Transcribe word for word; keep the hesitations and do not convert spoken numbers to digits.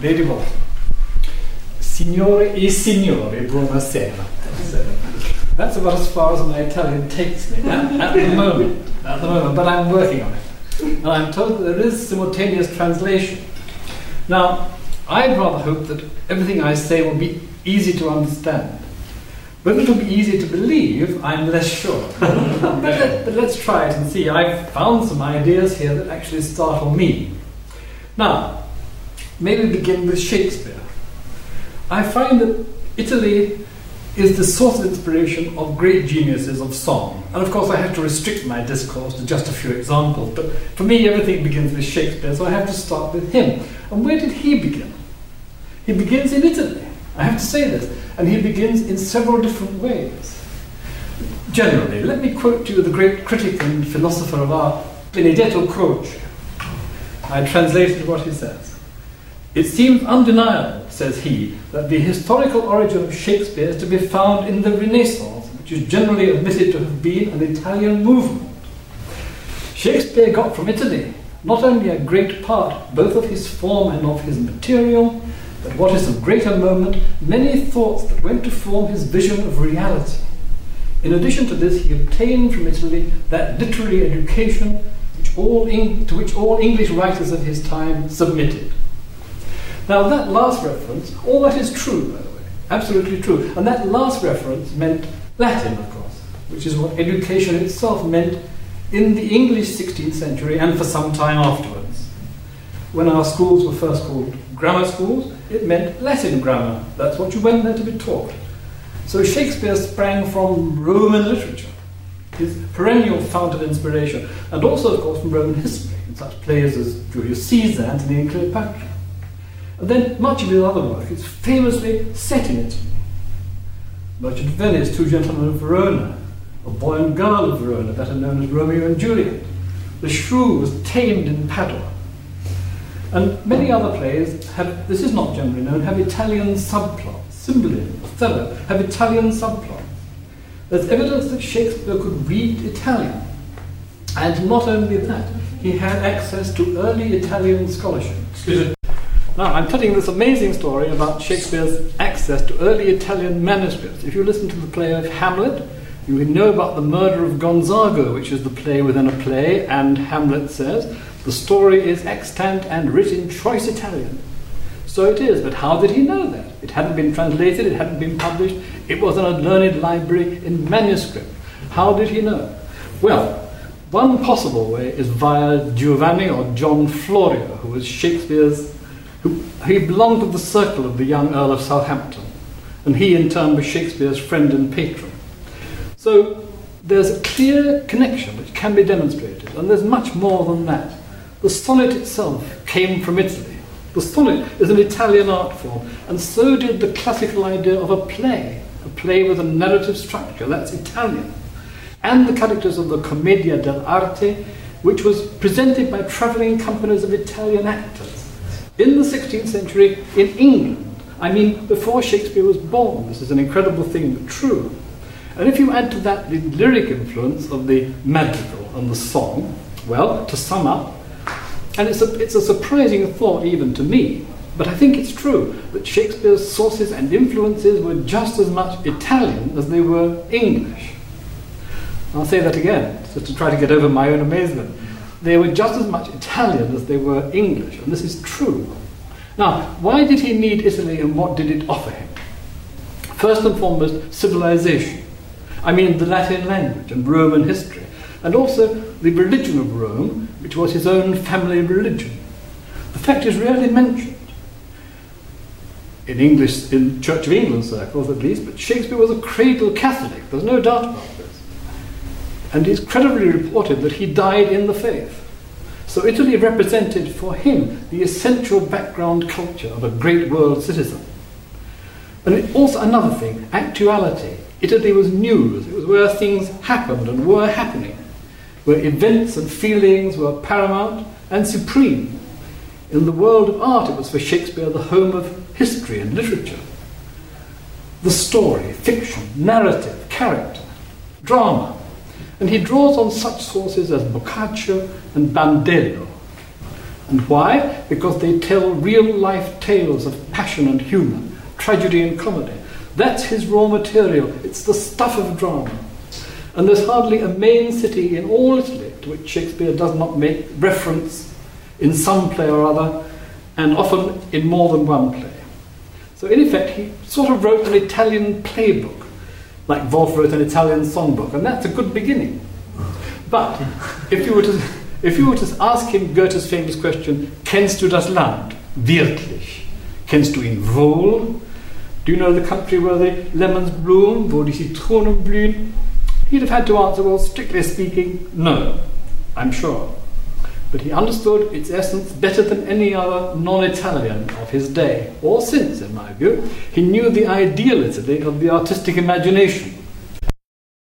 Lady Wolf. Signore e signori, buonasera. That's about as far as my Italian takes me at, at the moment. At the moment, but I'm working on it. And I'm told that there is simultaneous translation. Now, I'd rather hope that everything I say will be easy to understand. Whether it will be easy to believe, I'm less sure. but, let, but let's try it and see. I've found some ideas here that actually startle me. Now, maybe begin with Shakespeare. I find that Italy is the source of inspiration of great geniuses of song. And of course I have to restrict my discourse to just a few examples, but for me everything begins with Shakespeare, so I have to start with him. And where did he begin? He begins in Italy, I have to say this, and he begins in several different ways. Generally, let me quote to you the great critic and philosopher of art, Benedetto Croce. I translated what he says. "It seems undeniable," says he, "that the historical origin of Shakespeare is to be found in the Renaissance, which is generally admitted to have been an Italian movement. Shakespeare got from Italy not only a great part both of his form and of his material, but what is of greater moment, many thoughts that went to form his vision of reality. In addition to this, he obtained from Italy that literary education which all Eng- to which all English writers of his time submitted." Now that last reference, all that is true, by the way, absolutely true. And that last reference meant Latin, of course, which is what education itself meant in the English sixteenth century and for some time afterwards. When our schools were first called grammar schools, it meant Latin grammar. That's what you went there to be taught. So Shakespeare sprang from Roman literature, his perennial fount of inspiration, and also, of course, from Roman history, in such plays as Julius Caesar, Antony and Cleopatra. And then much of his other work is famously set in Italy. Merchant of Venice, Two Gentlemen of Verona, A Boy and Girl of Verona, better known as Romeo and Juliet. The Shrew was tamed in Padua. And many other plays have, this is not generally known, have Italian subplots. Cymbeline, Othello, have Italian subplots. There's evidence that Shakespeare could read Italian. And not only that, he had access to early Italian scholarship. Excuse me. Now, I'm telling this amazing story about Shakespeare's access to early Italian manuscripts. If you listen to the play of Hamlet, you will know about the murder of Gonzago, which is the play within a play, and Hamlet says, "The story is extant and writ in choice Italian." So it is, but how did he know that? It hadn't been translated, it hadn't been published, it was in a learned library in manuscript. How did he know? Well, one possible way is via Giovanni or John Florio, who was Shakespeare's Who, he belonged to the circle of the young Earl of Southampton, and he in turn was Shakespeare's friend and patron. So there's a clear connection which can be demonstrated, and there's much more than that. The sonnet itself came from Italy. The sonnet is an Italian art form, and so did the classical idea of a play, a play with a narrative structure, that's Italian, and the characters of the Commedia dell'arte, which was presented by travelling companies of Italian actors. In the sixteenth century, in England, I mean before Shakespeare was born. This is an incredible thing, but true. And if you add to that the lyric influence of the madrigal and the song, well, to sum up, and it's a, it's a surprising thought even to me, but I think it's true that Shakespeare's sources and influences were just as much Italian as they were English. I'll say that again, just to try to get over my own amazement. They were just as much Italian as they were English, and this is true. Now, why did he need Italy and what did it offer him? First and foremost, civilization. I mean the Latin language and Roman history, and also the religion of Rome, which was his own family religion. The fact is rarely mentioned, in English, in Church of England circles at least, but Shakespeare was a cradle Catholic, there's no doubt about this. And it's credibly reported that he died in the faith. So Italy represented for him the essential background culture of a great world citizen. And it, also another thing, actuality. Italy was news, it was where things happened and were happening, where events and feelings were paramount and supreme. In the world of art, it was for Shakespeare the home of history and literature. The story, fiction, narrative, character, drama. And he draws on such sources as Boccaccio and Bandello. And why? Because they tell real-life tales of passion and humour, tragedy and comedy. That's his raw material. It's the stuff of drama. And there's hardly a main city in all Italy to which Shakespeare does not make reference in some play or other, and often in more than one play. So in effect, he sort of wrote an Italian playbook, like Wolf wrote an Italian songbook, and that's a good beginning. But if you were to, if you were to ask him Goethe's famous question, "Kennst du das Land? Wirklich? Kennst du ihn wohl? Do you know the country where the lemons bloom, wo die Zitronen blühen?" He'd have had to answer, well, strictly speaking, no, I'm sure. But he understood its essence better than any other non-Italian of his day, or since, in my view. He knew the ideal Italy of the artistic imagination,